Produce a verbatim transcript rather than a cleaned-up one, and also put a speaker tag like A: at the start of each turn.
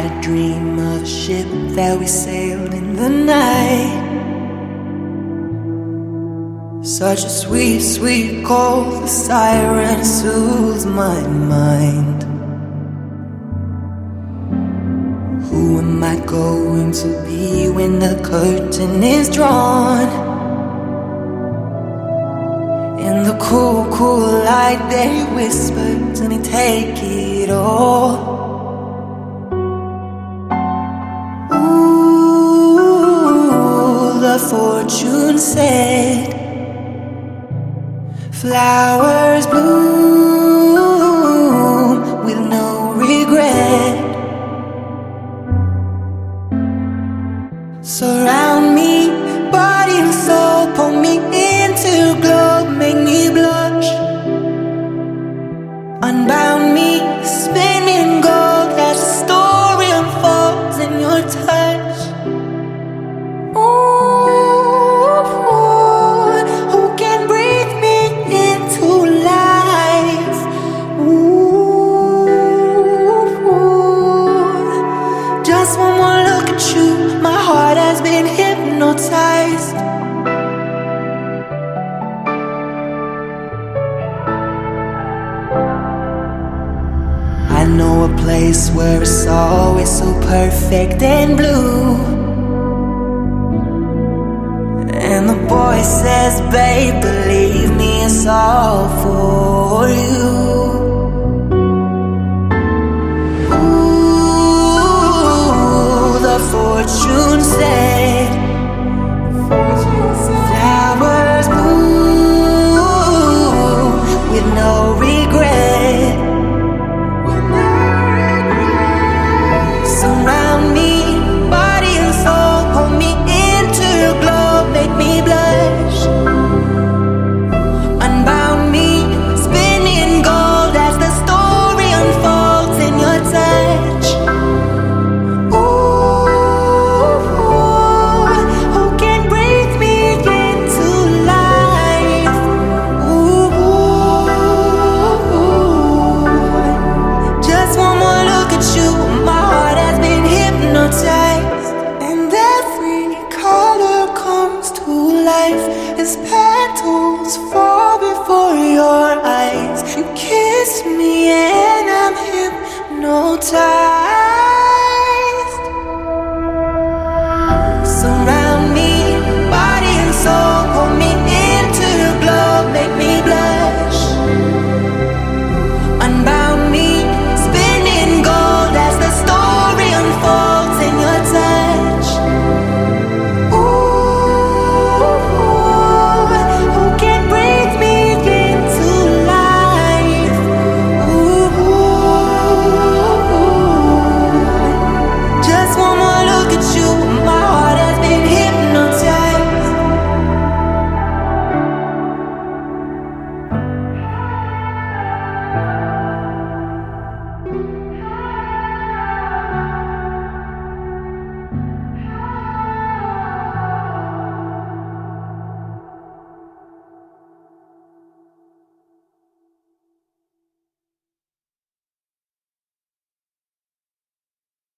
A: a dream of a ship that we sailed in the night. Such a sweet, sweet call, the siren soothes my mind. Who am I going to be when the curtain is drawn? In the cool, cool light they whisper to me, take it all. Ooh, the fortune said flowers bloom with no regret. Surround me, body and soul, pull me into glow, make me blush. Unbound me, spin me in gold as the story unfolds in your touch. Ooh, who can breathe me into life? Ooh, just one more look at you, my heart has been hypnotized. I know a place where it's always so perfect and blue, and the boy says, babe, believe me, it's all for you.